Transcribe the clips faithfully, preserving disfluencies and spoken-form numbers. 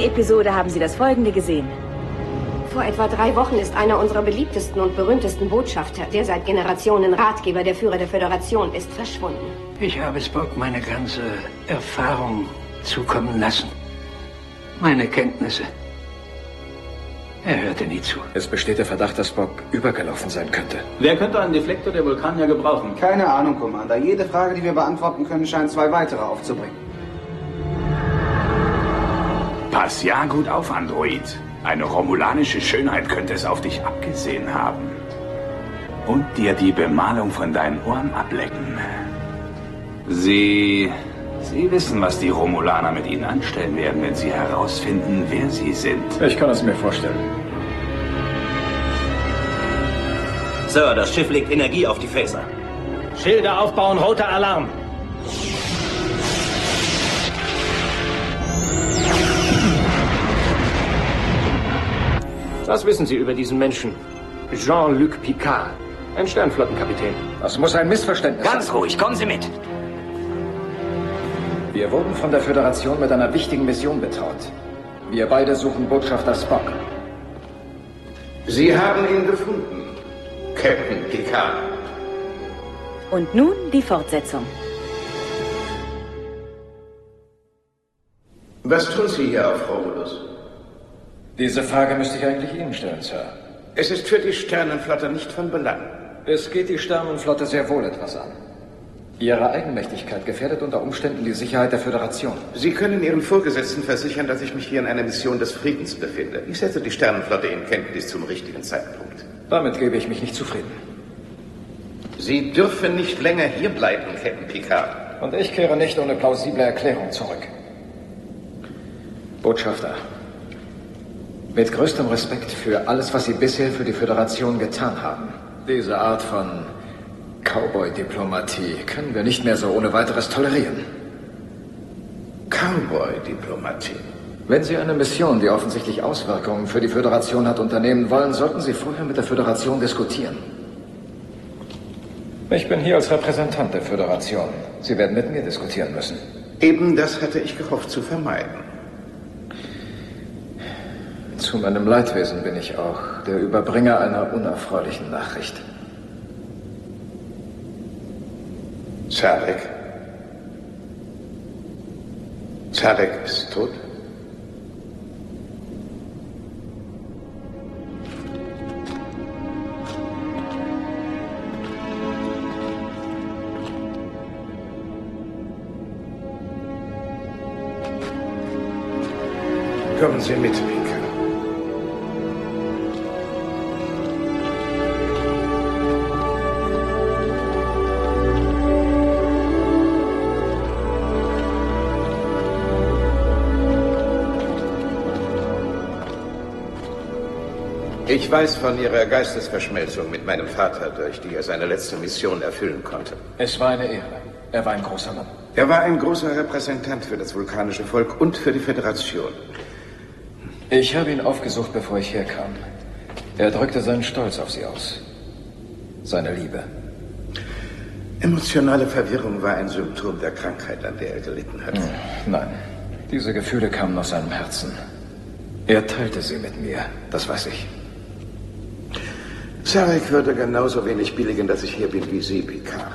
Episode haben Sie das Folgende gesehen. Vor etwa drei Wochen ist einer unserer beliebtesten und berühmtesten Botschafter, der seit Generationen Ratgeber der Führer der Föderation ist, verschwunden. Ich habe Spock meine ganze Erfahrung zukommen lassen. Meine Kenntnisse. Er hörte nie zu. Es besteht der Verdacht, dass Spock übergelaufen sein könnte. Wer könnte einen Deflektor der Vulkanier gebrauchen? Keine Ahnung, Commander. Jede Frage, die wir beantworten können, scheint zwei weitere aufzubringen. Pass ja gut auf, Android. Eine romulanische Schönheit könnte es auf dich abgesehen haben. Und dir die Bemalung von deinen Ohren ablecken. Sie... Sie wissen, was die Romulaner mit ihnen anstellen werden, wenn sie herausfinden, wer sie sind. Ich kann es mir vorstellen. Sir, das Schiff legt Energie auf die Phaser. Schilder aufbauen, roter Alarm. Was wissen Sie über diesen Menschen? Jean-Luc Picard, ein Sternflottenkapitän. Das muss ein Missverständnis sein. Ganz ruhig, kommen Sie mit. Wir wurden von der Föderation mit einer wichtigen Mission betraut. Wir beide suchen Botschafter Spock. Sie haben ihn gefunden, Captain Picard. Und nun die Fortsetzung. Was tun Sie hier auf Romulus? Diese Frage müsste ich eigentlich Ihnen stellen, Sir. Es ist für die Sternenflotte nicht von Belang. Es geht die Sternenflotte sehr wohl etwas an. Ihre Eigenmächtigkeit gefährdet unter Umständen die Sicherheit der Föderation. Sie können Ihren Vorgesetzten versichern, dass ich mich hier in einer Mission des Friedens befinde. Ich setze die Sternenflotte in Kenntnis zum richtigen Zeitpunkt. Damit gebe ich mich nicht zufrieden. Sie dürfen nicht länger hier bleiben, Captain Picard. Und ich kehre nicht ohne plausible Erklärung zurück. Botschafter, mit größtem Respekt für alles, was Sie bisher für die Föderation getan haben. Diese Art von Cowboy-Diplomatie können wir nicht mehr so ohne weiteres tolerieren. Cowboy-Diplomatie? Wenn Sie eine Mission, die offensichtlich Auswirkungen für die Föderation hat, unternehmen wollen, sollten Sie vorher mit der Föderation diskutieren. Ich bin hier als Repräsentant der Föderation. Sie werden mit mir diskutieren müssen. Eben das hatte ich gehofft zu vermeiden. Zu meinem Leidwesen bin ich auch der Überbringer einer unerfreulichen Nachricht. Zarek. Zarek ist tot? Kommen Sie mit, Picard. Ich weiß von Ihrer Geistesverschmelzung mit meinem Vater, durch die er seine letzte Mission erfüllen konnte. Es war eine Ehre. Er war ein großer Mann. Er war ein großer Repräsentant für das vulkanische Volk und für die Föderation. Ich habe ihn aufgesucht, bevor ich herkam. Er drückte seinen Stolz auf Sie aus. Seine Liebe. Emotionale Verwirrung war ein Symptom der Krankheit, an der er gelitten hat. Nein, diese Gefühle kamen aus seinem Herzen. Er teilte sie mit mir, das weiß ich. Zarek würde genauso wenig billigen, dass ich hier bin wie Sie, Picard.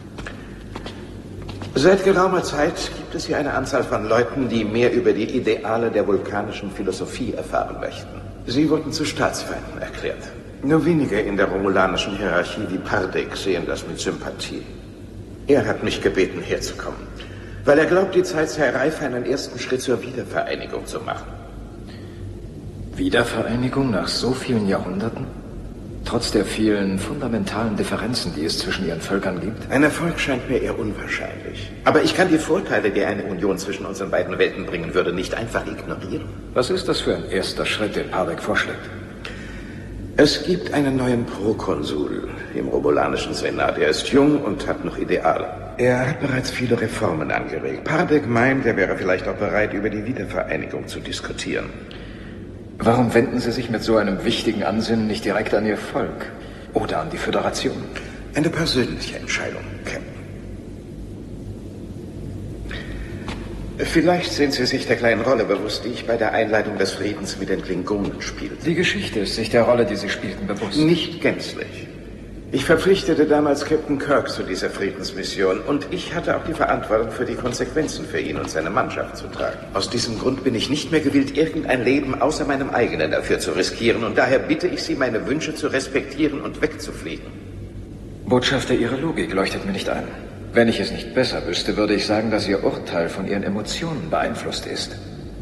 Seit geraumer Zeit gibt es hier eine Anzahl von Leuten, die mehr über die Ideale der vulkanischen Philosophie erfahren möchten. Sie wurden zu Staatsfeinden erklärt. Nur wenige in der romulanischen Hierarchie wie Pardek sehen das mit Sympathie. Er hat mich gebeten, herzukommen, weil er glaubt, die Zeit sei reif, einen ersten Schritt zur Wiedervereinigung zu machen. Wiedervereinigung nach so vielen Jahrhunderten? Trotz der vielen fundamentalen Differenzen, die es zwischen ihren Völkern gibt? Ein Erfolg scheint mir eher unwahrscheinlich. Aber ich kann die Vorteile, die eine Union zwischen unseren beiden Welten bringen würde, nicht einfach ignorieren. Was ist das für ein erster Schritt, den Pardek vorschlägt? Es gibt einen neuen Prokonsul im romulanischen Senat. Er ist jung und hat noch Ideale. Er hat bereits viele Reformen angeregt. Pardek meint, er wäre vielleicht auch bereit, über die Wiedervereinigung zu diskutieren. Warum wenden Sie sich mit so einem wichtigen Ansinnen nicht direkt an Ihr Volk oder an die Föderation? Eine persönliche Entscheidung, Captain. Vielleicht sind Sie sich der kleinen Rolle bewusst, die ich bei der Einleitung des Friedens mit den Klingonen spielte. Die Geschichte ist sich der Rolle, die Sie spielten, bewusst. Nicht gänzlich. Ich verpflichtete damals Captain Kirk zu dieser Friedensmission und ich hatte auch die Verantwortung für die Konsequenzen für ihn und seine Mannschaft zu tragen. Aus diesem Grund bin ich nicht mehr gewillt, irgendein Leben außer meinem eigenen dafür zu riskieren und daher bitte ich Sie, meine Wünsche zu respektieren und wegzufliegen. Botschafter, Ihre Logik leuchtet mir nicht ein. Wenn ich es nicht besser wüsste, würde ich sagen, dass Ihr Urteil von Ihren Emotionen beeinflusst ist.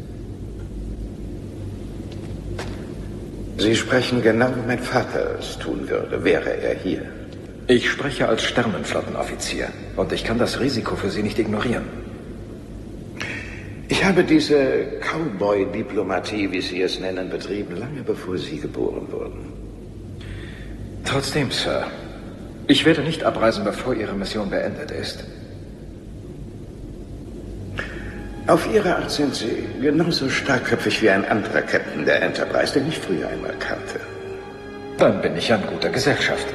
Sie sprechen genau, wie mein Vater es tun würde, wäre er hier. Ich spreche als Sternenflottenoffizier und ich kann das Risiko für Sie nicht ignorieren. Ich habe diese Cowboy-Diplomatie, wie Sie es nennen, betrieben, lange bevor Sie geboren wurden. Trotzdem, Sir, ich werde nicht abreisen, bevor Ihre Mission beendet ist. Auf Ihre Art sind Sie genauso starkköpfig wie ein anderer Captain der Enterprise, den ich früher einmal kannte. Dann bin ich an guter Gesellschaft.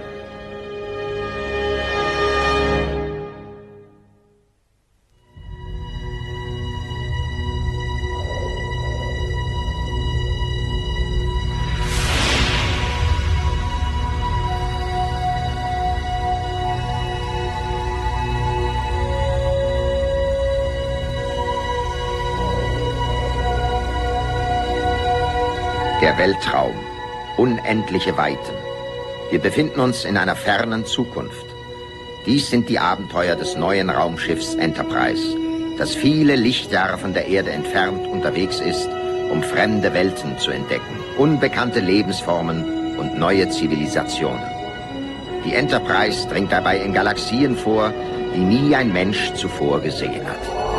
Der Weltraum. Unendliche Weiten. Wir befinden uns in einer fernen Zukunft. Dies sind die Abenteuer des neuen Raumschiffs Enterprise, das viele Lichtjahre von der Erde entfernt unterwegs ist, um fremde Welten zu entdecken, unbekannte Lebensformen und neue Zivilisationen. Die Enterprise dringt dabei in Galaxien vor, die nie ein Mensch zuvor gesehen hat.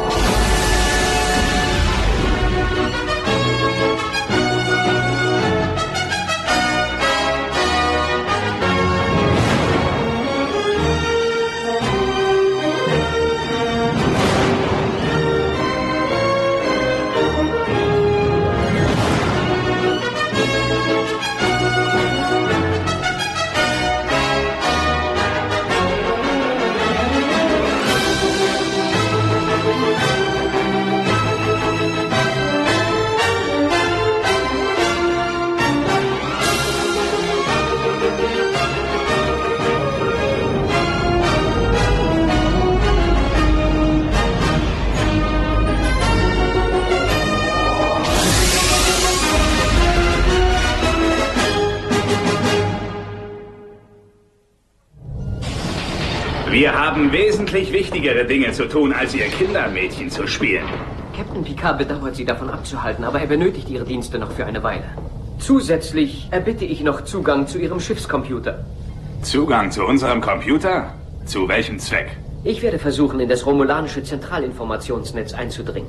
Wir haben wesentlich wichtigere Dinge zu tun, als ihr Kindermädchen zu spielen. Captain Picard bedauert, Sie davon abzuhalten, aber er benötigt Ihre Dienste noch für eine Weile. Zusätzlich erbitte ich noch Zugang zu Ihrem Schiffscomputer. Zugang zu unserem Computer? Zu welchem Zweck? Ich werde versuchen, in das romulanische Zentralinformationsnetz einzudringen.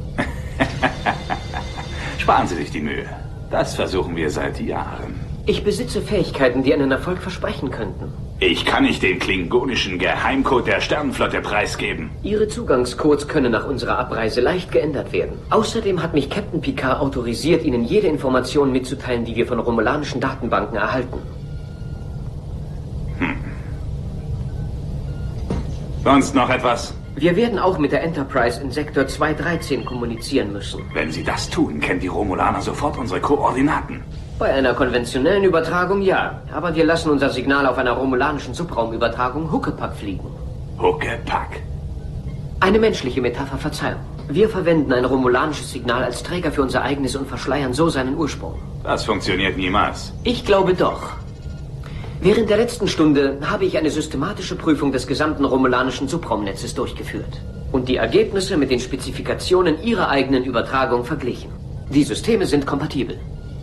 Sparen Sie sich die Mühe. Das versuchen wir seit Jahren. Ich besitze Fähigkeiten, die einen Erfolg versprechen könnten. Ich kann nicht den klingonischen Geheimcode der Sternenflotte preisgeben. Ihre Zugangscodes können nach unserer Abreise leicht geändert werden. Außerdem hat mich Captain Picard autorisiert, Ihnen jede Information mitzuteilen, die wir von romulanischen Datenbanken erhalten. Hm. Sonst noch etwas? Wir werden auch mit der Enterprise in Sektor zwei dreizehn kommunizieren müssen. Wenn Sie das tun, kennen die Romulaner sofort unsere Koordinaten. Bei einer konventionellen Übertragung ja, aber wir lassen unser Signal auf einer romulanischen Subraumübertragung Huckepack fliegen. Huckepack? Eine menschliche Metapher, Verzeihung. Wir verwenden ein romulanisches Signal als Träger für unser eigenes und verschleiern so seinen Ursprung. Das funktioniert niemals. Ich glaube doch. Während der letzten Stunde habe ich eine systematische Prüfung des gesamten romulanischen Subraumnetzes durchgeführt und die Ergebnisse mit den Spezifikationen Ihrer eigenen Übertragung verglichen. Die Systeme sind kompatibel.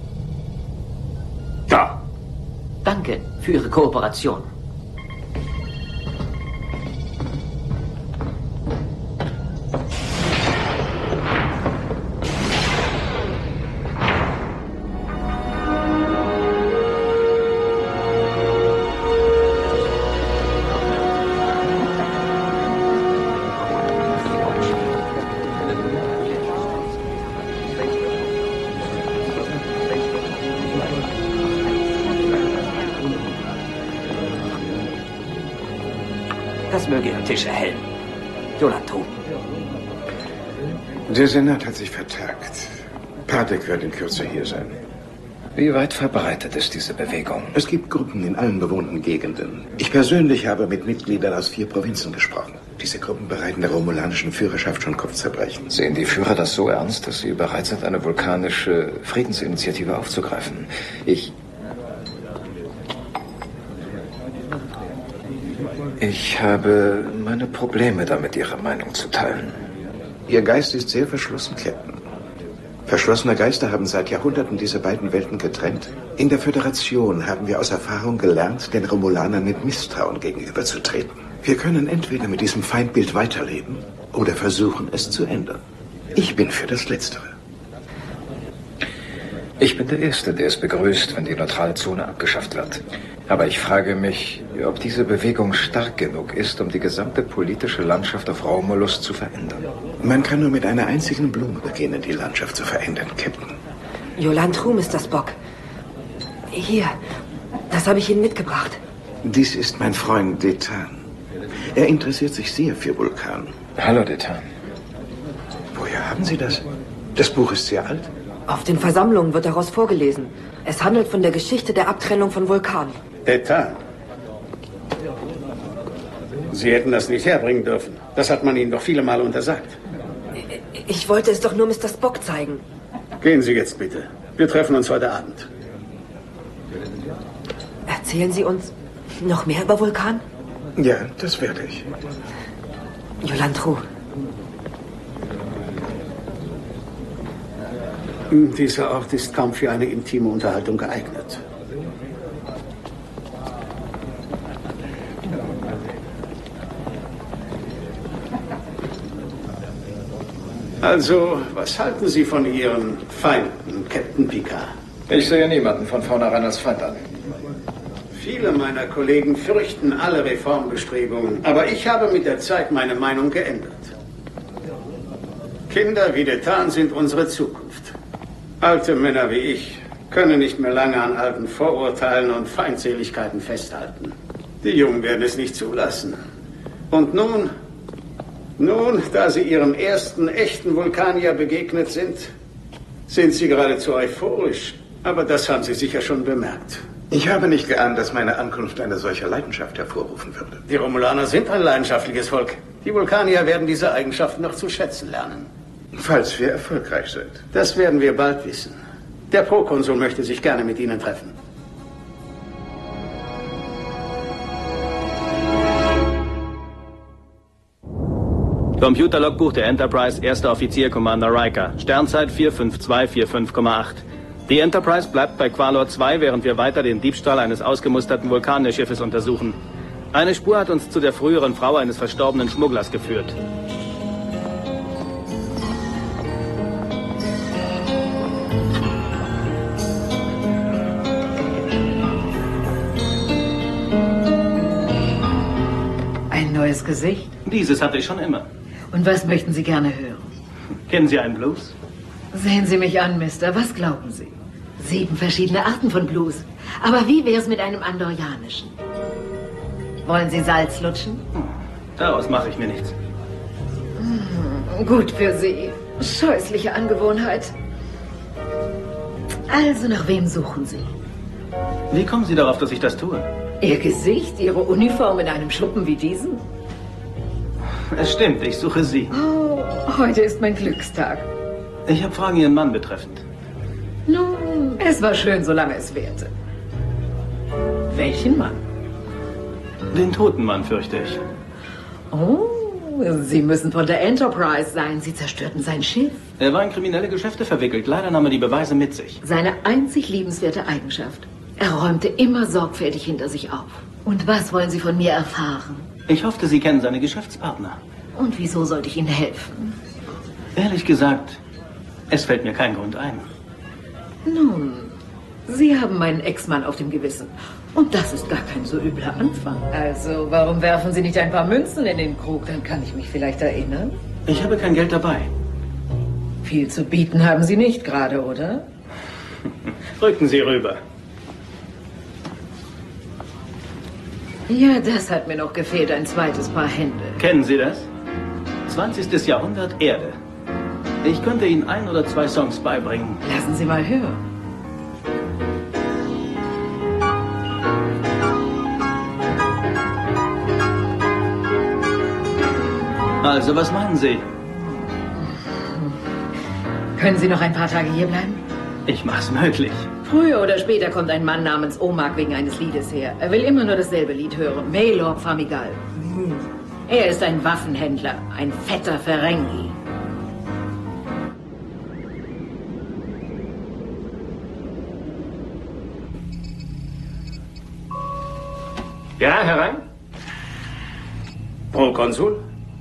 Da. Danke für Ihre Kooperation. Das möge Ihr Tisch erhellen. Yolando. Der Senat hat sich vertagt. Patek wird in Kürze hier sein. Wie weit verbreitet ist diese Bewegung? Es gibt Gruppen in allen bewohnten Gegenden. Ich persönlich habe mit Mitgliedern aus vier Provinzen gesprochen. Diese Gruppen bereiten der romulanischen Führerschaft schon Kopfzerbrechen. Sehen die Führer das so ernst, dass sie bereit sind, eine vulkanische Friedensinitiative aufzugreifen? Ich... Ich habe meine Probleme damit, Ihre Meinung zu teilen. Ihr Geist ist sehr verschlossen, Captain. Verschlossene Geister haben seit Jahrhunderten diese beiden Welten getrennt. In der Föderation haben wir aus Erfahrung gelernt, den Romulanern mit Misstrauen gegenüberzutreten. Wir können entweder mit diesem Feindbild weiterleben oder versuchen, es zu ändern. Ich bin für das Letztere. Ich bin der Erste, der es begrüßt, wenn die neutrale Zone abgeschafft wird. Aber ich frage mich, ob diese Bewegung stark genug ist, um die gesamte politische Landschaft auf Romulus zu verändern. Man kann nur mit einer einzigen Blume beginnen, die Landschaft zu verändern, Captain. Yolantru, Mister Spock. Hier, das habe ich Ihnen mitgebracht. Dies ist mein Freund Detan. Er interessiert sich sehr für Vulkan. Hallo, Detan. Woher haben Sie das? Das Buch ist sehr alt. Auf den Versammlungen wird daraus vorgelesen. Es handelt von der Geschichte der Abtrennung von Vulkan. Detan. Sie hätten das nicht herbringen dürfen. Das hat man Ihnen doch viele Male untersagt. Ich wollte es doch nur Mister Spock zeigen. Gehen Sie jetzt bitte. Wir treffen uns heute Abend. Erzählen Sie uns noch mehr über Vulkan? Ja, das werde ich. Yolantru. Dieser Ort ist kaum für eine intime Unterhaltung geeignet. Also, was halten Sie von Ihren Feinden, Captain Picard? Ich sehe niemanden von vornherein als Feind an. Viele meiner Kollegen fürchten alle Reformbestrebungen, aber ich habe mit der Zeit meine Meinung geändert. Kinder wie Detan sind unsere Zukunft. Alte Männer wie ich können nicht mehr lange an alten Vorurteilen und Feindseligkeiten festhalten. Die Jungen werden es nicht zulassen. Und nun, nun, da sie ihrem ersten echten Vulkanier begegnet sind, sind sie geradezu euphorisch. Aber das haben Sie sicher schon bemerkt. Ich habe nicht geahnt, dass meine Ankunft eine solche Leidenschaft hervorrufen würde. Die Romulaner sind ein leidenschaftliches Volk. Die Vulkanier werden diese Eigenschaften noch zu schätzen lernen. Falls wir erfolgreich sind. Das werden wir bald wissen. Der Prokonsul möchte sich gerne mit Ihnen treffen. Computerlogbuch der Enterprise, erster Offizier Commander Riker. Sternzeit vier fünf zwei vier fünf Komma acht. Die Enterprise bleibt bei Qualor zwei, während wir weiter den Diebstahl eines ausgemusterten Vulkanerschiffes untersuchen. Eine Spur hat uns zu der früheren Frau eines verstorbenen Schmugglers geführt. Ein neues Gesicht? Dieses hatte ich schon immer. Und was möchten Sie gerne hören? Kennen Sie einen Blues? Sehen Sie mich an, Mister. Was glauben Sie? Sieben verschiedene Arten von Blues. Aber wie wäre es mit einem andorianischen? Wollen Sie Salz lutschen? Daraus mache ich mir nichts. Hm, gut für Sie. Scheußliche Angewohnheit. Also, nach wem suchen Sie? Wie kommen Sie darauf, dass ich das tue? Ihr Gesicht, Ihre Uniform in einem Schuppen wie diesem? Es stimmt, ich suche Sie. Oh, heute ist mein Glückstag. Ich habe Fragen Ihren Mann betreffend. Nun, es war schön, solange es währte. Welchen Mann? Den toten Mann, fürchte ich. Oh, Sie müssen von der Enterprise sein. Sie zerstörten sein Schiff. Er war in kriminelle Geschäfte verwickelt. Leider nahm er die Beweise mit sich. Seine einzig liebenswerte Eigenschaft. Er räumte immer sorgfältig hinter sich auf. Und was wollen Sie von mir erfahren? Ich hoffte, Sie kennen seine Geschäftspartner. Und wieso sollte ich Ihnen helfen? Ehrlich gesagt, es fällt mir kein Grund ein. Nun, Sie haben meinen Ex-Mann auf dem Gewissen. Und das ist gar kein so übler Anfang. Also, warum werfen Sie nicht ein paar Münzen in den Krug? Dann kann ich mich vielleicht erinnern. Ich habe kein Geld dabei. Viel zu bieten haben Sie nicht gerade, oder? Rücken Sie rüber. Ja, das hat mir noch gefehlt, ein zweites Paar Hände. Kennen Sie das? zwanzigstes Jahrhundert Erde. Ich könnte Ihnen ein oder zwei Songs beibringen. Lassen Sie mal hören. Also, was meinen Sie? Können Sie noch ein paar Tage hier bleiben? Ich mach's möglich. Früher oder später kommt ein Mann namens Omag wegen eines Liedes her. Er will immer nur dasselbe Lied hören. Maylor Famigal. Er ist ein Waffenhändler, ein fetter Ferengi. Ja, herein? Prokonsul?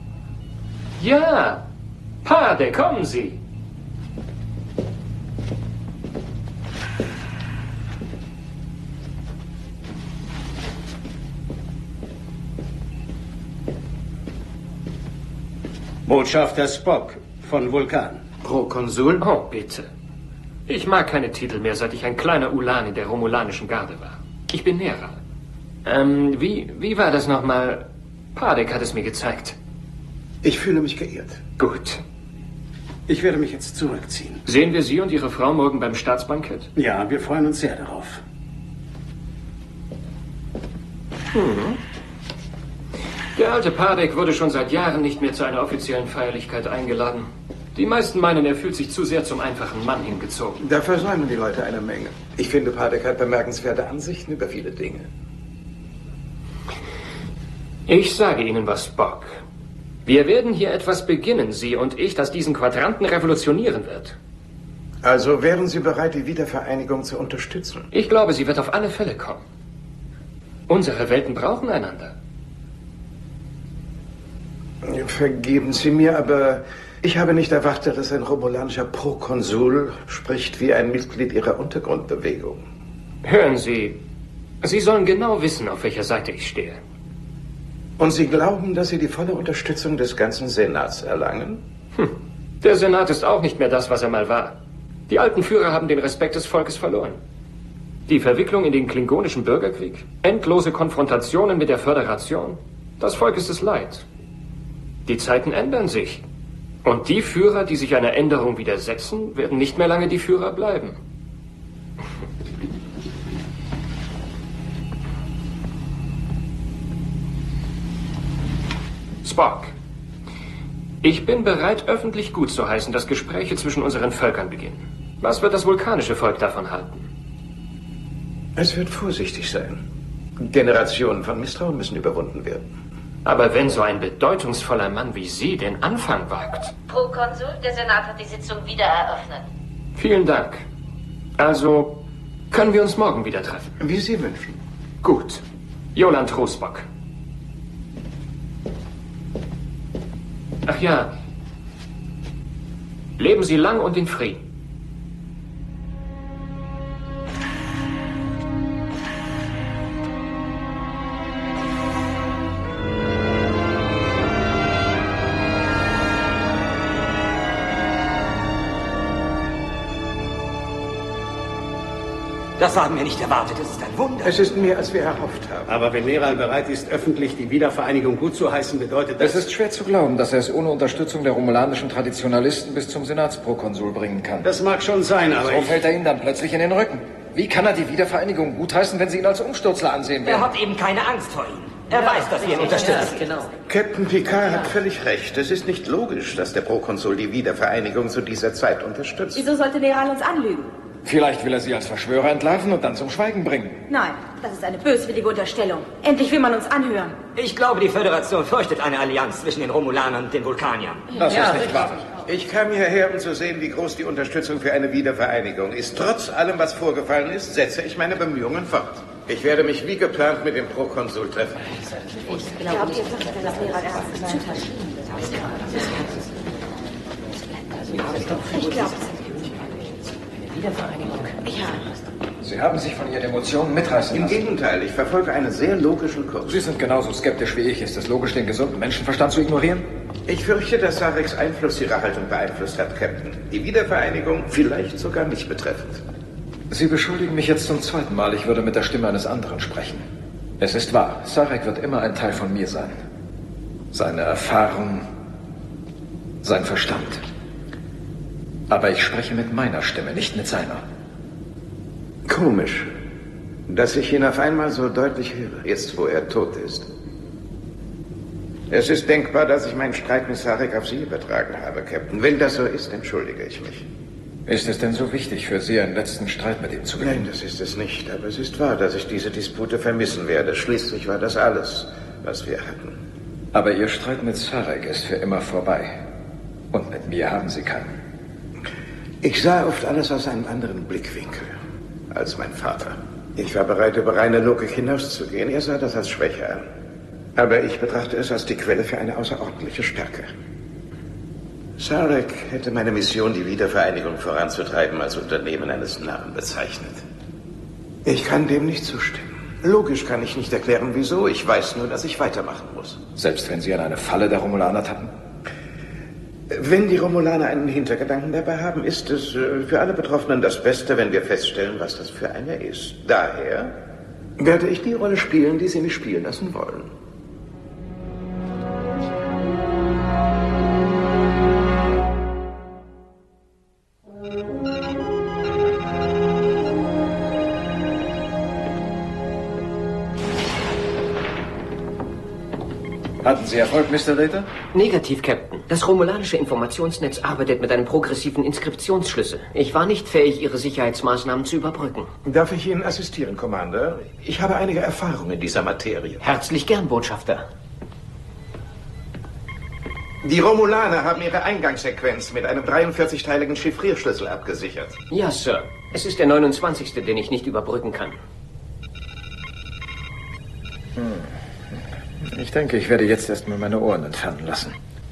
Ja, Pade, kommen Sie. Botschafter Spock von Vulkan. Prokonsul? Oh, bitte. Ich mag keine Titel mehr, seit ich ein kleiner Ulan in der romulanischen Garde war. Ich bin Nera. Ähm, wie, wie war das nochmal? Padek hat es mir gezeigt. Ich fühle mich geehrt. Gut. Ich werde mich jetzt zurückziehen. Sehen wir Sie und Ihre Frau morgen beim Staatsbankett? Ja, wir freuen uns sehr darauf. Hm. Der alte Padek wurde schon seit Jahren nicht mehr zu einer offiziellen Feierlichkeit eingeladen. Die meisten meinen, er fühlt sich zu sehr zum einfachen Mann hingezogen. Da versäumen die Leute eine Menge. Ich finde, Padek hat bemerkenswerte Ansichten über viele Dinge. Ich sage Ihnen was, Spock. Wir werden hier etwas beginnen, Sie und ich, das diesen Quadranten revolutionieren wird. Also wären Sie bereit, die Wiedervereinigung zu unterstützen? Ich glaube, sie wird auf alle Fälle kommen. Unsere Welten brauchen einander. Vergeben Sie mir, aber ich habe nicht erwartet, dass ein romulanischer Prokonsul spricht wie ein Mitglied Ihrer Untergrundbewegung. Hören Sie, Sie sollen genau wissen, auf welcher Seite ich stehe. Und Sie glauben, dass Sie die volle Unterstützung des ganzen Senats erlangen? Hm. Der Senat ist auch nicht mehr das, was er mal war. Die alten Führer haben den Respekt des Volkes verloren. Die Verwicklung in den klingonischen Bürgerkrieg, endlose Konfrontationen mit der Föderation. Das Volk ist es leid. Die Zeiten ändern sich. Und die Führer, die sich einer Änderung widersetzen, werden nicht mehr lange die Führer bleiben. Spock, ich bin bereit, öffentlich gut zu heißen, dass Gespräche zwischen unseren Völkern beginnen. Was wird das vulkanische Volk davon halten? Es wird vorsichtig sein. Generationen von Misstrauen müssen überwunden werden. Aber wenn so ein bedeutungsvoller Mann wie Sie den Anfang wagt... Prokonsul, der Senat hat die Sitzung wieder eröffnet. Vielen Dank. Also, können wir uns morgen wieder treffen? Wie Sie wünschen. Gut. Joland Rosbock. Ach ja. Leben Sie lang und in Frieden. Das haben wir nicht erwartet. Es ist ein Wunder. Es ist mehr, als wir erhofft haben. Aber wenn Neral bereit ist, öffentlich die Wiedervereinigung gut zu heißen, bedeutet das... Es ist schwer zu glauben, dass er es ohne Unterstützung der romulanischen Traditionalisten bis zum Senatsprokonsul bringen kann. Das mag schon sein, aber So ich... fällt er ihnen dann plötzlich in den Rücken. Wie kann er die Wiedervereinigung gutheißen, wenn sie ihn als Umsturzler ansehen werden? Er hat eben keine Angst vor ihnen. Er ja, weiß, dass wir ihn unterstützen. Ja, genau. Captain Picard hat völlig recht. Es ist nicht logisch, dass der Prokonsul die Wiedervereinigung zu dieser Zeit unterstützt. Wieso sollte Neral uns anlügen? Vielleicht will er sie als Verschwörer entlarven und dann zum Schweigen bringen. Nein, das ist eine böswillige Unterstellung. Endlich will man uns anhören. Ich glaube, die Föderation fürchtet eine Allianz zwischen den Romulanern und den Vulkaniern. Das ja, ist nicht wahr. Ich kam hierher, um zu sehen, wie groß die Unterstützung für eine Wiedervereinigung ist. Trotz allem, was vorgefallen ist, setze ich meine Bemühungen fort. Ich werde mich wie geplant mit dem Prokonsul treffen. Ich glaube, ihr sagt, dass Neral ernst Ich glaube, Wiedervereinigung. Ja. Sie haben sich von Ihren Emotionen mitreißen lassen. Im Gegenteil, ich verfolge einen sehr logischen Kurs. Sie sind genauso skeptisch wie ich. Ist es logisch, den gesunden Menschenverstand zu ignorieren? Ich fürchte, dass Sareks Einfluss Ihre Haltung beeinflusst hat, Captain. Die Wiedervereinigung vielleicht sogar mich betreffend. Sie beschuldigen mich jetzt zum zweiten Mal, ich würde mit der Stimme eines anderen sprechen. Es ist wahr, Sarek wird immer ein Teil von mir sein. Seine Erfahrung, sein Verstand. Aber ich spreche mit meiner Stimme, nicht mit seiner. Komisch, dass ich ihn auf einmal so deutlich höre, jetzt wo er tot ist. Es ist denkbar, dass ich meinen Streit mit Sarek auf Sie übertragen habe, Captain. Wenn das so ist, entschuldige ich mich. Ist es denn so wichtig für Sie, einen letzten Streit mit ihm zu beginnen? Nein, das ist es nicht. Aber es ist wahr, dass ich diese Dispute vermissen werde. Schließlich war das alles, was wir hatten. Aber Ihr Streit mit Sarek ist für immer vorbei. Und mit mir haben Sie keinen. Ich sah oft alles aus einem anderen Blickwinkel als mein Vater. Ich war bereit, über reine Logik hinauszugehen. Er sah das als Schwäche an. Aber ich betrachte es als die Quelle für eine außerordentliche Stärke. Sarek hätte meine Mission, die Wiedervereinigung voranzutreiben, als Unternehmen eines Narren bezeichnet. Ich kann dem nicht zustimmen. Logisch kann ich nicht erklären, wieso. Ich weiß nur, dass ich weitermachen muss. Selbst wenn Sie an eine Falle der Romulaner tappen? Wenn die Romulaner einen Hintergedanken dabei haben, ist es für alle Betroffenen das Beste, wenn wir feststellen, was das für eine ist. Daher werde ich die Rolle spielen, die Sie mich spielen lassen wollen. Hatten Sie Erfolg, Mister Data? Negativ, Captain. Das romulanische Informationsnetz arbeitet mit einem progressiven Inskriptionsschlüssel. Ich war nicht fähig, Ihre Sicherheitsmaßnahmen zu überbrücken. Darf ich Ihnen assistieren, Commander? Ich habe einige Erfahrung in dieser Materie. Herzlich gern, Botschafter. Die Romulaner haben ihre Eingangssequenz mit einem dreiundvierzigteiligen Chiffrierschlüssel abgesichert. Ja, Sir. Es ist der neunundzwanzigste, den ich nicht überbrücken kann. Hm. Ich denke, ich werde jetzt erstmal meine Ohren entfernen lassen.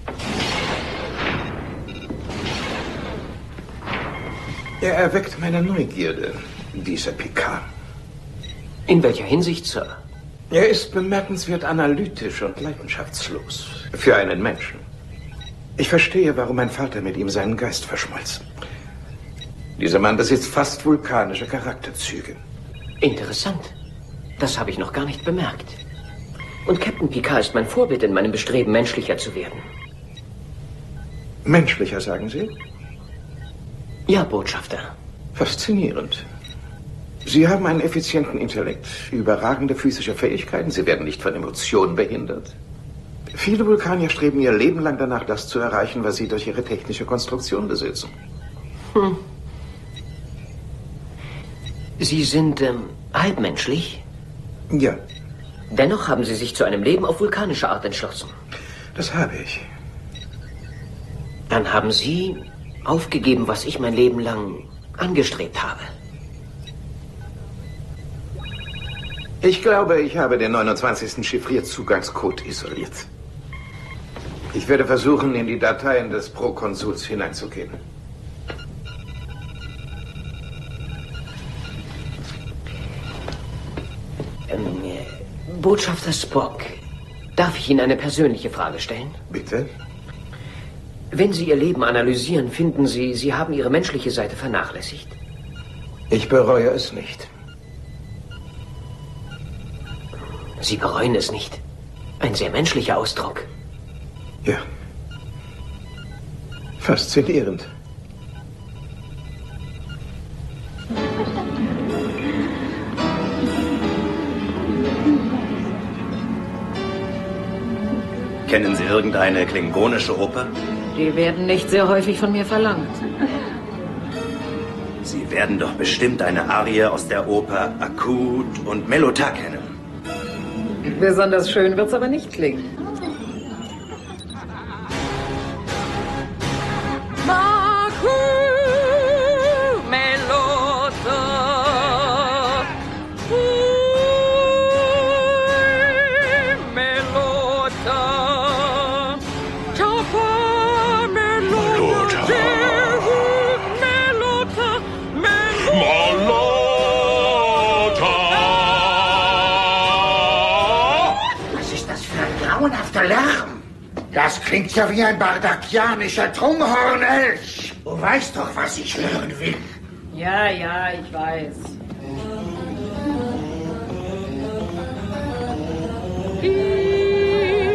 Er erweckt meine Neugierde, dieser Picard. In welcher Hinsicht, Sir? Er ist bemerkenswert analytisch und leidenschaftslos. Für einen Menschen. Ich verstehe, warum mein Vater mit ihm seinen Geist verschmolz. Dieser Mann besitzt fast vulkanische Charakterzüge. Interessant. Das habe ich noch gar nicht bemerkt. Und Captain Picard ist mein Vorbild in meinem Bestreben, menschlicher zu werden. Menschlicher, sagen Sie? Ja, Botschafter. Faszinierend. Sie haben einen effizienten Intellekt, überragende physische Fähigkeiten, Sie werden nicht von Emotionen behindert. Viele Vulkanier streben ihr Leben lang danach, das zu erreichen, was sie durch ihre technische Konstruktion besitzen. Hm. Sie sind ähm, halbmenschlich? Ja. Dennoch haben Sie sich zu einem Leben auf vulkanische Art entschlossen. Das habe ich. Dann haben Sie aufgegeben, was ich mein Leben lang angestrebt habe. Ich glaube, ich habe den neunundzwanzigsten Chiffrierzugangscode isoliert. Ich werde versuchen, in die Dateien des Prokonsuls hineinzugehen. Ähm, Botschafter Spock, darf ich Ihnen eine persönliche Frage stellen? Bitte? Wenn Sie Ihr Leben analysieren, finden Sie, Sie haben Ihre menschliche Seite vernachlässigt? Ich bereue es nicht. Sie bereuen es nicht? Ein sehr menschlicher Ausdruck. Ja. Faszinierend. Kennen Sie irgendeine klingonische Oper? Die werden nicht sehr häufig von mir verlangt. Sie werden doch bestimmt eine Arie aus der Oper Akut und Melota kennen. Besonders schön wird's aber nicht klingen. Lärm. Das klingt ja wie ein bardakianischer Trunkhornelch. Du weißt doch, was ich hören will. Ja, ja, ich weiß.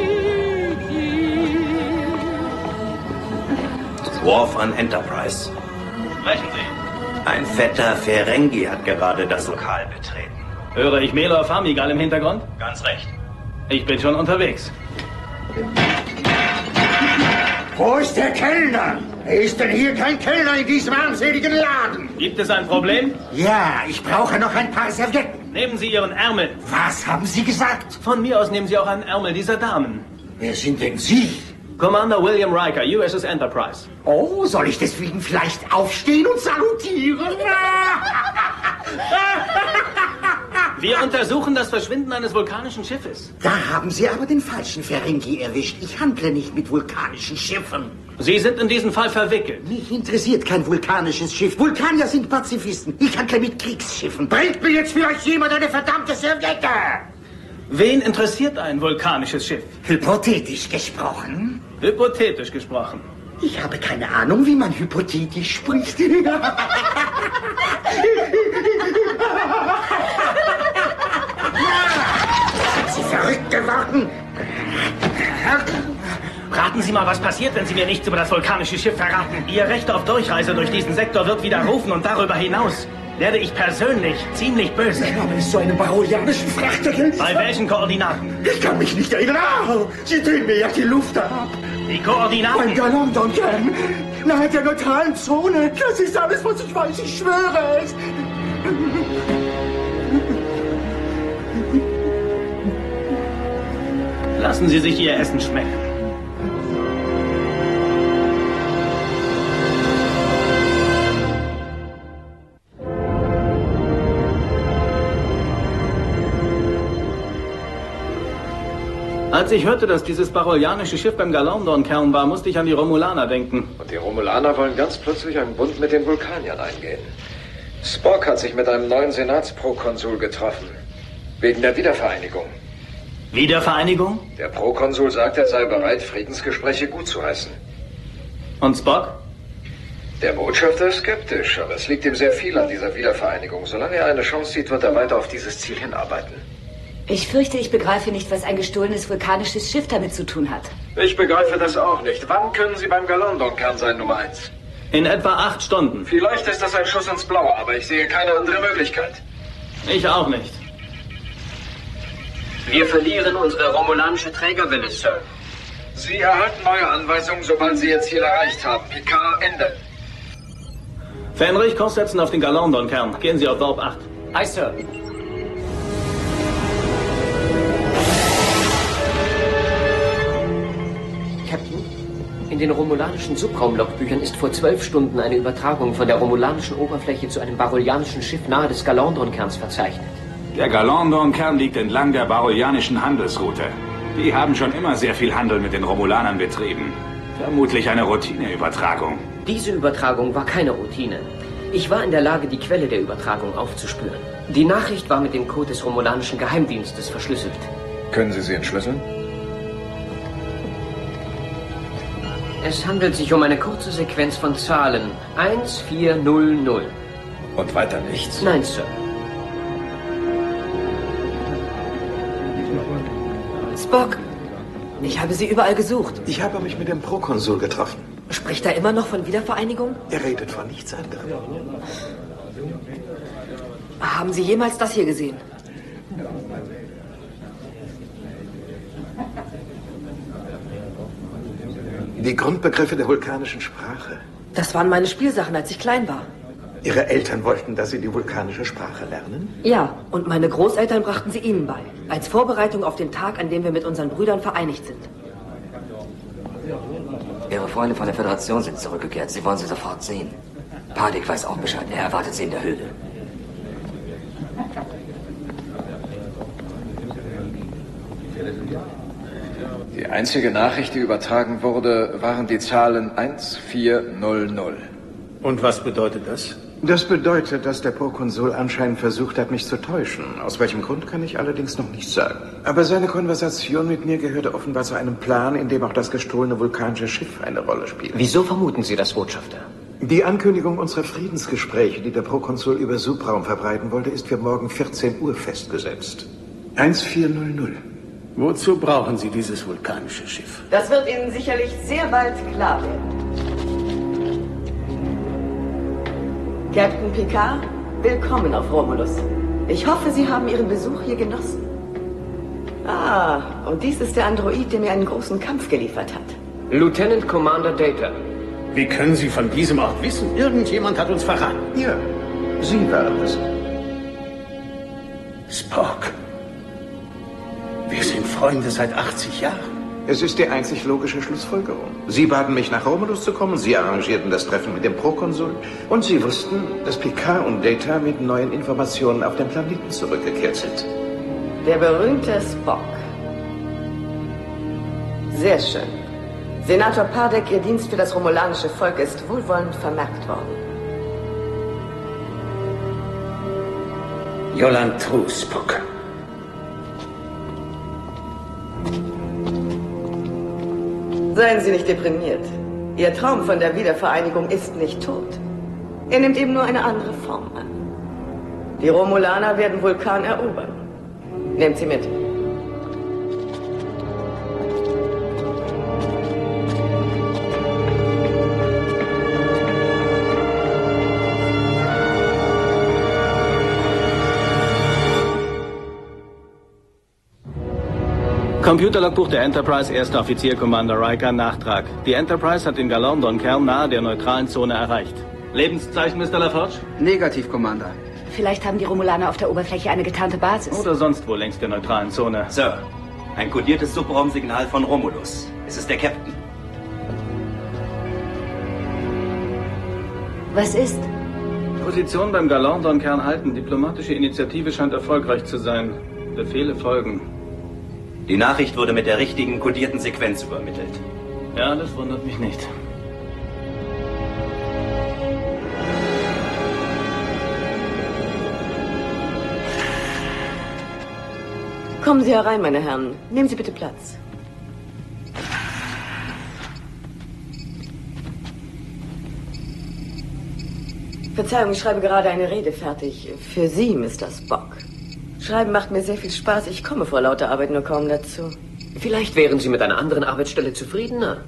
Worf an Enterprise. Sprechen Sie. Ein fetter Ferengi hat gerade das Lokal betreten. Höre ich Melor Famigal im Hintergrund? Ganz recht. Ich bin schon unterwegs. Wo ist der Kellner? Ist denn hier kein Kellner in diesem armseligen Laden? Gibt es ein Problem? Ja, ich brauche noch ein paar Servietten. Nehmen Sie Ihren Ärmel. Was haben Sie gesagt? Von mir aus nehmen Sie auch einen Ärmel dieser Damen. Wer sind denn Sie? Commander William Riker, U S S Enterprise. Oh, soll ich deswegen vielleicht aufstehen und salutieren? Wir untersuchen das Verschwinden eines vulkanischen Schiffes. Da haben Sie aber den falschen Ferengi erwischt. Ich handle nicht mit vulkanischen Schiffen. Sie sind in diesen Fall verwickelt. Mich interessiert kein vulkanisches Schiff. Vulkanier sind Pazifisten. Ich handle mit Kriegsschiffen. Bringt mir jetzt für euch jemand eine verdammte Serviette! Wen interessiert ein vulkanisches Schiff? Hypothetisch gesprochen? Hypothetisch gesprochen. Ich habe keine Ahnung, wie man hypothetisch spricht. Sind Sie verrückt geworden? Raten Sie mal, was passiert, wenn Sie mir nichts über das vulkanische Schiff verraten. Ihr Recht auf Durchreise durch diesen Sektor wird widerrufen und darüber hinaus werde ich persönlich ziemlich böse. Ich habe es zu einem barolianischen Frachter geliefert. Bei welchen Koordinaten? Ich kann mich nicht erinnern. Ah, Sie drehen mir ja die Luft ab. Die Koordinaten? Beim Galondon-Kern. Nahe der neutralen Zone. Das ist alles, was ich weiß. Ich schwöre es. Lassen Sie sich Ihr Essen schmecken. Als ich hörte, dass dieses barolianische Schiff beim Galondon-Kern war, musste ich an die Romulaner denken. Und die Romulaner wollen ganz plötzlich einen Bund mit den Vulkaniern eingehen. Spock hat sich mit einem neuen Senatsprokonsul getroffen. Wegen der Wiedervereinigung. Wiedervereinigung? Der Prokonsul sagt, er sei bereit, Friedensgespräche gutzuheißen. Und Spock? Der Botschafter ist skeptisch, aber es liegt ihm sehr viel an dieser Wiedervereinigung. Solange er eine Chance sieht, wird er weiter auf dieses Ziel hinarbeiten. Ich fürchte, ich begreife nicht, was ein gestohlenes vulkanisches Schiff damit zu tun hat. Ich begreife das auch nicht. Wann können Sie beim Galondon-Kern sein, Nummer eins? In etwa acht Stunden. Vielleicht ist das ein Schuss ins Blaue, aber ich sehe keine andere Möglichkeit. Ich auch nicht. Wir verlieren unsere romulanische Trägerwelle, Sir. Sie erhalten neue Anweisungen, sobald Sie Ihr Ziel erreicht haben. Picard, Ende. Fenrich, Kurs setzen auf den Galondon-Kern. Gehen Sie auf Warp acht. Aye, Sir. Captain, in den romulanischen Subraumlogbüchern ist vor zwölf Stunden eine Übertragung von der romulanischen Oberfläche zu einem barolianischen Schiff nahe des Galondon-Kerns verzeichnet. Der Galondon-Kern liegt entlang der barolianischen Handelsroute. Die haben schon immer sehr viel Handel mit den Romulanern betrieben. Vermutlich eine Routineübertragung. Diese Übertragung war keine Routine. Ich war in der Lage, die Quelle der Übertragung aufzuspüren. Die Nachricht war mit dem Code des romulanischen Geheimdienstes verschlüsselt. Können Sie sie entschlüsseln? Es handelt sich um eine kurze Sequenz von Zahlen. eins vier null null. Und weiter nichts? Nein, Sir. Spock, ich habe Sie überall gesucht. Ich habe mich mit dem Prokonsul getroffen. Spricht er immer noch von Wiedervereinigung? Er redet von nichts anderem. Haben Sie jemals das hier gesehen? Die Grundbegriffe der vulkanischen Sprache. Das waren meine Spielsachen, als ich klein war. Ihre Eltern wollten, dass Sie die vulkanische Sprache lernen? Ja, und meine Großeltern brachten sie Ihnen bei. Als Vorbereitung auf den Tag, an dem wir mit unseren Brüdern vereinigt sind. Ihre Freunde von der Föderation sind zurückgekehrt. Sie wollen sie sofort sehen. Padik weiß auch Bescheid. Er erwartet sie in der Höhle. Die einzige Nachricht, die übertragen wurde, waren die Zahlen eins vier null null. Und was bedeutet das? Das bedeutet, dass der Prokonsul anscheinend versucht hat, mich zu täuschen. Aus welchem Grund, kann ich allerdings noch nicht sagen. Aber seine Konversation mit mir gehörte offenbar zu einem Plan, in dem auch das gestohlene vulkanische Schiff eine Rolle spielt. Wieso vermuten Sie das, Botschafter? Die Ankündigung unserer Friedensgespräche, die der Prokonsul über Subraum verbreiten wollte, ist für morgen vierzehn Uhr festgesetzt. eins vier null null. Wozu brauchen Sie dieses vulkanische Schiff? Das wird Ihnen sicherlich sehr bald klar werden. Captain Picard, willkommen auf Romulus. Ich hoffe, Sie haben Ihren Besuch hier genossen. Ah, und dies ist der Android, der mir einen großen Kampf geliefert hat. Lieutenant Commander Data. Wie können Sie von diesem Ort wissen? Irgendjemand hat uns verraten. Ja, Sie waren es. Spock. Wir sind Freunde seit achtzig Jahren. Es ist die einzig logische Schlussfolgerung. Sie baten mich, nach Romulus zu kommen, Sie arrangierten das Treffen mit dem Prokonsul und Sie wussten, dass Picard und Data mit neuen Informationen auf den Planeten zurückgekehrt sind. Der berühmte Spock. Sehr schön. Senator Pardek, Ihr Dienst für das romulanische Volk ist wohlwollend vermerkt worden. Yolande True, Spock. Seien Sie nicht deprimiert. Ihr Traum von der Wiedervereinigung ist nicht tot. Er nimmt eben nur eine andere Form an. Die Romulaner werden Vulkan erobern. Nehmt sie mit. Computerlogbuch der Enterprise, erster Offizier Commander Riker, Nachtrag. Die Enterprise hat den Galandon-Kern nahe der neutralen Zone erreicht. Lebenszeichen, Mister LaForge? Negativ, Commander. Vielleicht haben die Romulaner auf der Oberfläche eine getarnte Basis. Oder sonst wo längs der neutralen Zone. Sir, ein kodiertes Subraumsignal von Romulus. Es ist der Captain. Was ist? Position beim Galandon-Kern halten. Diplomatische Initiative scheint erfolgreich zu sein. Befehle folgen. Die Nachricht wurde mit der richtigen kodierten Sequenz übermittelt. Ja, das wundert mich nicht. Kommen Sie herein, meine Herren. Nehmen Sie bitte Platz. Verzeihung, ich schreibe gerade eine Rede fertig. Für Sie, Mister Spock. Schreiben macht mir sehr viel Spaß. Ich komme vor lauter Arbeit nur kaum dazu. Vielleicht wären Sie mit einer anderen Arbeitsstelle zufriedener.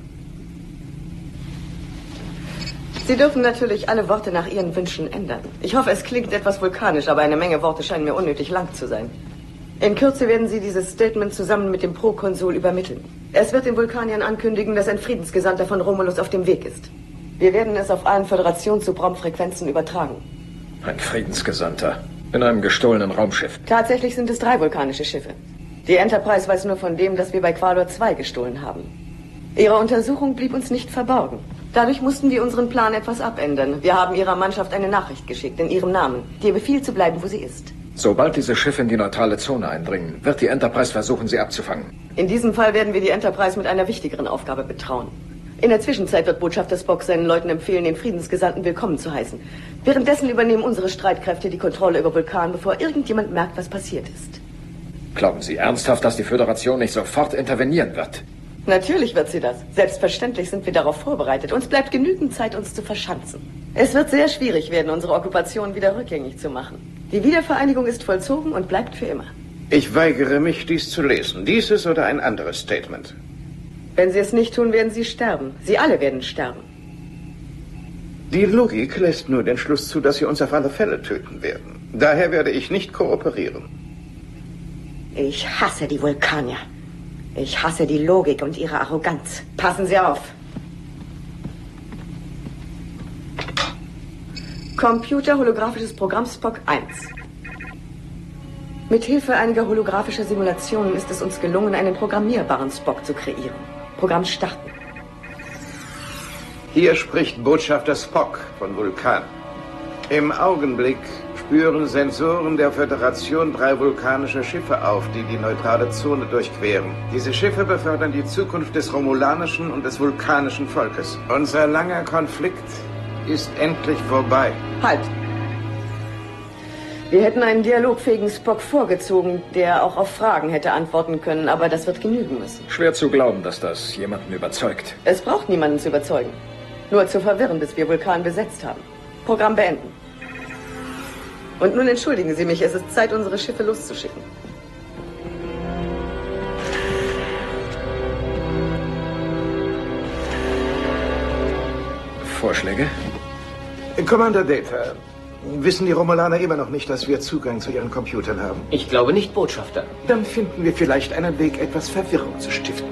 Sie dürfen natürlich alle Worte nach Ihren Wünschen ändern. Ich hoffe, es klingt etwas vulkanisch, aber eine Menge Worte scheinen mir unnötig lang zu sein. In Kürze werden Sie dieses Statement zusammen mit dem Prokonsul übermitteln. Es wird den Vulkaniern ankündigen, dass ein Friedensgesandter von Romulus auf dem Weg ist. Wir werden es auf allen Föderations-Subraumfrequenzen übertragen. Ein Friedensgesandter. In einem gestohlenen Raumschiff. Tatsächlich sind es drei vulkanische Schiffe. Die Enterprise weiß nur von dem, das wir bei Qualor zwei gestohlen haben. Ihre Untersuchung blieb uns nicht verborgen. Dadurch mussten wir unseren Plan etwas abändern. Wir haben Ihrer Mannschaft eine Nachricht geschickt, in Ihrem Namen, dir befiehlt zu bleiben, wo sie ist. Sobald diese Schiffe in die neutrale Zone eindringen, wird die Enterprise versuchen, sie abzufangen. In diesem Fall werden wir die Enterprise mit einer wichtigeren Aufgabe betrauen. In der Zwischenzeit wird Botschafter Spock seinen Leuten empfehlen, den Friedensgesandten willkommen zu heißen. Währenddessen übernehmen unsere Streitkräfte die Kontrolle über Vulkan, bevor irgendjemand merkt, was passiert ist. Glauben Sie ernsthaft, dass die Föderation nicht sofort intervenieren wird? Natürlich wird sie das. Selbstverständlich sind wir darauf vorbereitet. Uns bleibt genügend Zeit, uns zu verschanzen. Es wird sehr schwierig werden, unsere Okkupation wieder rückgängig zu machen. Die Wiedervereinigung ist vollzogen und bleibt für immer. Ich weigere mich, dies zu lesen. Dieses oder ein anderes Statement. Wenn Sie es nicht tun, werden Sie sterben. Sie alle werden sterben. Die Logik lässt nur den Schluss zu, dass Sie uns auf alle Fälle töten werden. Daher werde ich nicht kooperieren. Ich hasse die Vulkanier. Ich hasse die Logik und ihre Arroganz. Passen Sie auf. Computer holographisches Programm Spock eins. Mithilfe einiger holographischer Simulationen ist es uns gelungen, einen programmierbaren Spock zu kreieren. Programm starten. Hier spricht Botschafter Spock von Vulkan. Im Augenblick spüren Sensoren der Föderation drei vulkanische Schiffe auf, die die neutrale Zone durchqueren. Diese Schiffe befördern die Zukunft des romulanischen und des vulkanischen Volkes. Unser langer Konflikt ist endlich vorbei. Halt! Wir hätten einen dialogfähigen Spock vorgezogen, der auch auf Fragen hätte antworten können, aber das wird genügen müssen. Schwer zu glauben, dass das jemanden überzeugt. Es braucht niemanden zu überzeugen. Nur zu verwirren, bis wir Vulkan besetzt haben. Programm beenden. Und nun entschuldigen Sie mich, es ist Zeit, unsere Schiffe loszuschicken. Vorschläge? Commander Data, Wissen die Romulaner immer noch nicht, dass wir Zugang zu ihren Computern haben? Ich glaube nicht, Botschafter. Dann finden wir vielleicht einen Weg, etwas Verwirrung zu stiften.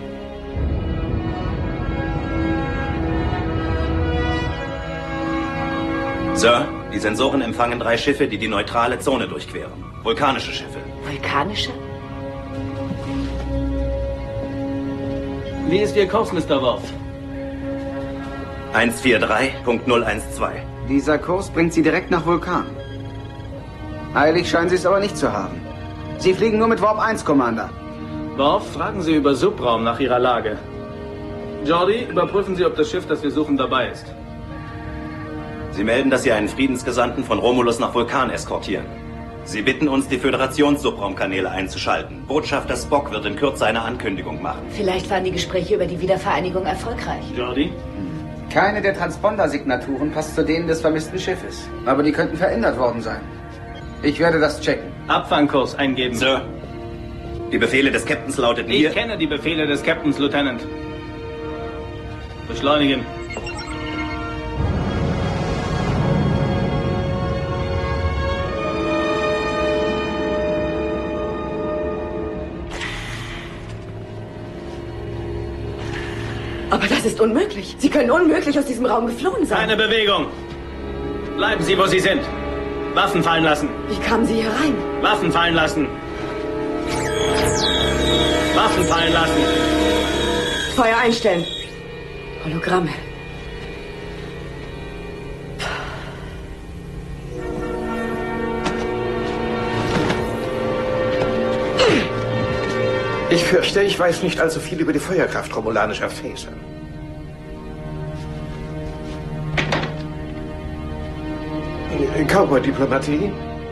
Sir, die Sensoren empfangen drei Schiffe, die die neutrale Zone durchqueren. Vulkanische Schiffe. Vulkanische? Wie ist Ihr Kurs, Mister Worf? eins vier drei Punkt null eins zwei. Dieser Kurs bringt Sie direkt nach Vulkan. Eilig scheinen Sie es aber nicht zu haben. Sie fliegen nur mit Warp eins, Commander. Worf, fragen Sie über Subraum nach Ihrer Lage. Jordi, überprüfen Sie, ob das Schiff, das wir suchen, dabei ist. Sie melden, dass Sie einen Friedensgesandten von Romulus nach Vulkan eskortieren. Sie bitten uns, die Föderations-Subraumkanäle einzuschalten. Botschafter Spock wird in Kürze eine Ankündigung machen. Vielleicht waren die Gespräche über die Wiedervereinigung erfolgreich. Jordi? Keine der Transponder-Signaturen passt zu denen des vermissten Schiffes. Aber die könnten verändert worden sein. Ich werde das checken. Abfangkurs eingeben. Sir, die Befehle des Captains lauteten hier... Ich kenne die Befehle des Captains, Lieutenant. Beschleunigen. Aber das ist unmöglich. Sie können unmöglich aus diesem Raum geflohen sein. Keine Bewegung. Bleiben Sie, wo Sie sind. Waffen fallen lassen. Wie kamen Sie hier rein? Waffen fallen lassen. Waffen fallen lassen. Feuer einstellen. Hologramme. Ich fürchte, ich weiß nicht allzu viel über die Feuerkraft romulanischer Phaser. Cowboy-Diplomatie?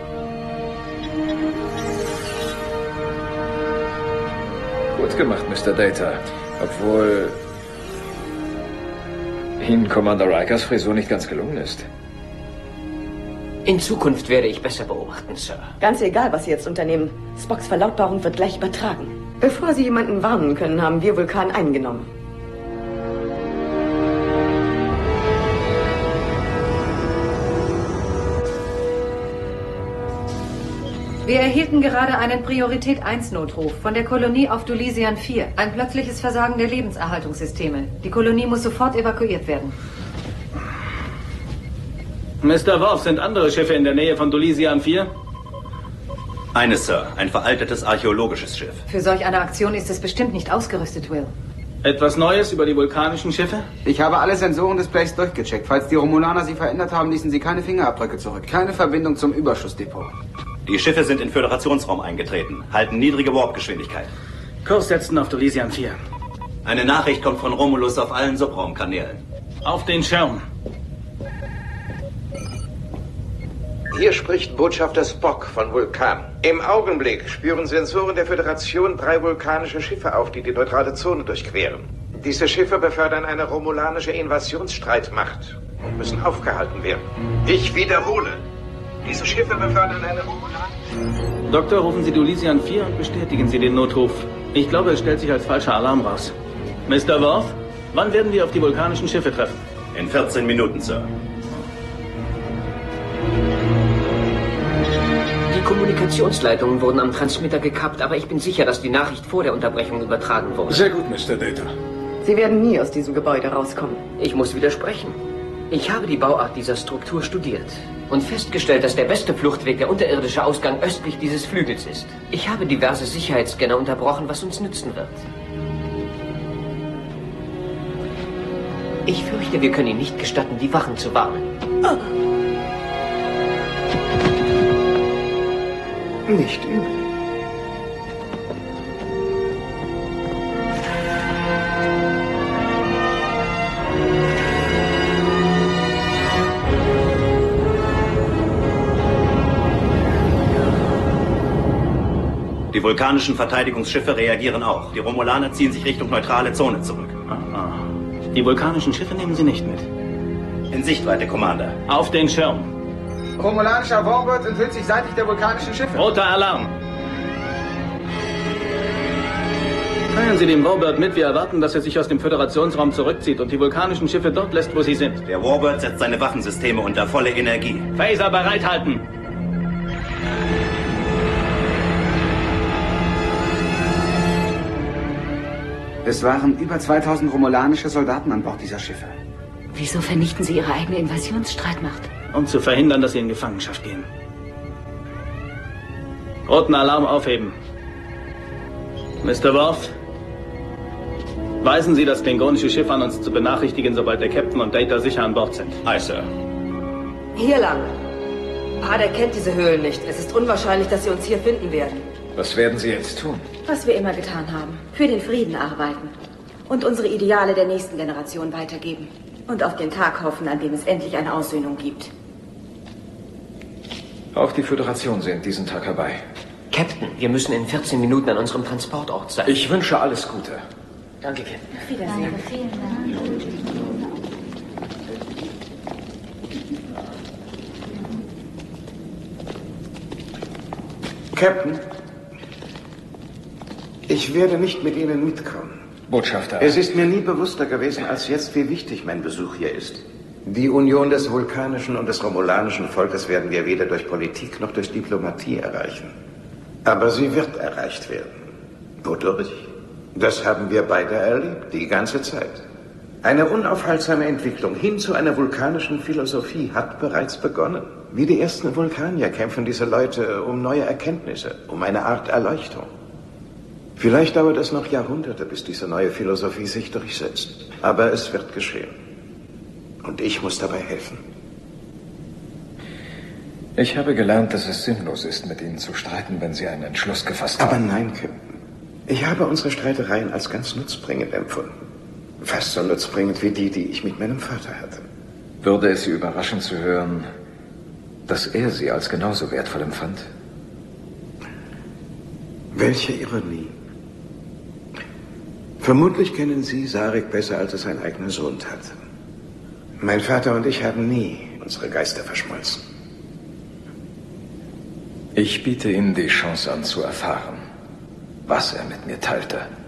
Gut gemacht, Mister Data. Obwohl Ihnen Commander Rikers Frisur nicht ganz gelungen ist. In Zukunft werde ich besser beobachten, Sir. Ganz egal, was Sie jetzt unternehmen. Spocks Verlautbarung wird gleich übertragen. Bevor Sie jemanden warnen können, haben wir Vulkan eingenommen. Wir erhielten gerade einen Priorität eins Notruf von der Kolonie auf Dulisian vier. Ein plötzliches Versagen der Lebenserhaltungssysteme. Die Kolonie muss sofort evakuiert werden. Mister Worf, sind andere Schiffe in der Nähe von Dulisian vier? Eines, Sir. Ein veraltetes archäologisches Schiff. Für solch eine Aktion ist es bestimmt nicht ausgerüstet, Will. Etwas Neues über die vulkanischen Schiffe? Ich habe alle Sensorendisplays durchgecheckt. Falls die Romulaner sie verändert haben, ließen sie keine Fingerabdrücke zurück. Keine Verbindung zum Überschussdepot. Die Schiffe sind in Föderationsraum eingetreten, halten niedrige Warpgeschwindigkeit. Kurs setzen auf Dulisian vier. Eine Nachricht kommt von Romulus auf allen Subraumkanälen. Auf den Schirm. Hier spricht Botschafter Spock von Vulkan. Im Augenblick spüren Sensoren der Föderation drei vulkanische Schiffe auf, die die neutrale Zone durchqueren. Diese Schiffe befördern eine romulanische Invasionsstreitmacht und müssen aufgehalten werden. Ich wiederhole. Diese Schiffe befördern eine romulanische... Doktor, rufen Sie Dulisian vier und bestätigen Sie den Notruf. Ich glaube, es stellt sich als falscher Alarm raus. Mister Worf, wann werden wir auf die vulkanischen Schiffe treffen? In vierzehn Minuten, Sir. Die Kommunikationsleitungen wurden am Transmitter gekappt, aber ich bin sicher, dass die Nachricht vor der Unterbrechung übertragen wurde. Sehr gut, Mister Data. Sie werden nie aus diesem Gebäude rauskommen. Ich muss widersprechen. Ich habe die Bauart dieser Struktur studiert und festgestellt, dass der beste Fluchtweg der unterirdische Ausgang östlich dieses Flügels ist. Ich habe diverse Sicherheitsscanner unterbrochen, was uns nützen wird. Ich fürchte, wir können Ihnen nicht gestatten, die Wachen zu warnen. Oh. Nicht übel. Die vulkanischen Verteidigungsschiffe reagieren auch. Die Romulaner ziehen sich Richtung neutrale Zone zurück. Ah, die vulkanischen Schiffe nehmen Sie nicht mit. In Sichtweite, Commander. Auf den Schirm. Romulanischer Warbird enthüllt sich seitlich der vulkanischen Schiffe. Roter Alarm. Teilen Sie dem Warbird mit, wir erwarten, dass er sich aus dem Föderationsraum zurückzieht und die vulkanischen Schiffe dort lässt, wo sie sind. Der Warbird setzt seine Waffensysteme unter volle Energie. Phaser bereithalten! Es waren über zweitausend romulanische Soldaten an Bord dieser Schiffe. Wieso vernichten Sie Ihre eigene Invasionsstreitmacht? Um zu verhindern, dass sie in Gefangenschaft gehen. Roten Alarm aufheben. Mister Worf, weisen Sie das klingonische Schiff an, uns zu benachrichtigen, sobald der Captain und Data sicher an Bord sind. Aye, Sir. Hier lang. Pader kennt diese Höhlen nicht. Es ist unwahrscheinlich, dass sie uns hier finden werden. Was werden Sie jetzt tun? Was wir immer getan haben. Für den Frieden arbeiten. Und unsere Ideale der nächsten Generation weitergeben. Und auf den Tag hoffen, an dem es endlich eine Aussöhnung gibt. Auch die Föderation sehnt diesen Tag herbei. Captain, wir müssen in vierzehn Minuten an unserem Transportort sein. Ich wünsche alles Gute. Danke, Captain. Auf Wiedersehen. Vielen Dank. Captain, ich werde nicht mit Ihnen mitkommen. Botschafter. Es ist mir nie bewusster gewesen als jetzt, wie wichtig mein Besuch hier ist. Die Union des vulkanischen und des romulanischen Volkes werden wir weder durch Politik noch durch Diplomatie erreichen. Aber sie wird erreicht werden. Wodurch? Das haben wir beide erlebt, die ganze Zeit. Eine unaufhaltsame Entwicklung hin zu einer vulkanischen Philosophie hat bereits begonnen. Wie die ersten Vulkanier kämpfen diese Leute um neue Erkenntnisse, um eine Art Erleuchtung. Vielleicht dauert es noch Jahrhunderte, bis diese neue Philosophie sich durchsetzt. Aber es wird geschehen. Und ich muss dabei helfen. Ich habe gelernt, dass es sinnlos ist, mit Ihnen zu streiten, wenn Sie einen Entschluss gefasst haben. Aber nein, Captain. Ich habe unsere Streitereien als ganz nutzbringend empfunden. Fast so nutzbringend wie die, die ich mit meinem Vater hatte. Würde es Sie überraschen zu hören, dass er Sie als genauso wertvoll empfand? Welche Ironie. Vermutlich kennen Sie Sarek besser, als es sein eigener Sohn tat. Mein Vater und ich haben nie unsere Geister verschmolzen. Ich biete Ihnen die Chance an, zu erfahren, was er mit mir teilte.